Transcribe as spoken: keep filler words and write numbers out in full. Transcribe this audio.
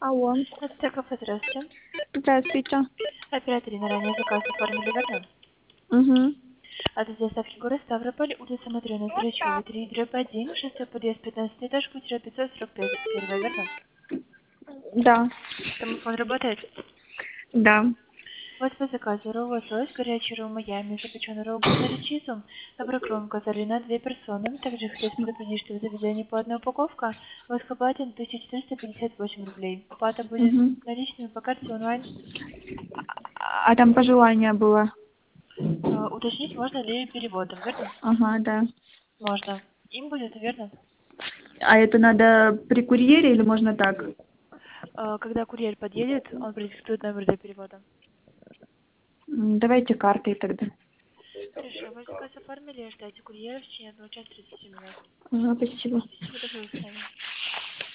Алло. Это кафе, здравствуйте. Здравствуйте. Оператор на ранее заказ оформили, верно? Угу. Адрес доставки город Ставрополь, улица Матрёна, Строчева, три, дробь один, шестой подъезд, пятнадцатый этаж, квартира пятьсот сорок пять, первая, верно? Да. Телефон работает? Да. Вот по заказу ролл лосось, горячий ролл Майами, запеченный ролл Гусари чизом, доброкромка, на две персоны. Также хотелось предупредить, что в заведении по одной упаковка, вы оплатите тысяча четыреста пятьдесят восемь рублей. Оплата будет Угу. наличными по карте онлайн. А там пожелание было? Э, уточнить, можно ли переводом, верно? Ага, да. Можно. Им будет, верно? А это надо при курьере или можно так? Э, Когда курьер подъедет, он продиктует номер для перевода. М, Давайте картой тогда. Хорошо, вы заказ оформили, ждайте курьера в течение одного часа тридцати минут. Ага, спасибо. Всего доброго, до свидания.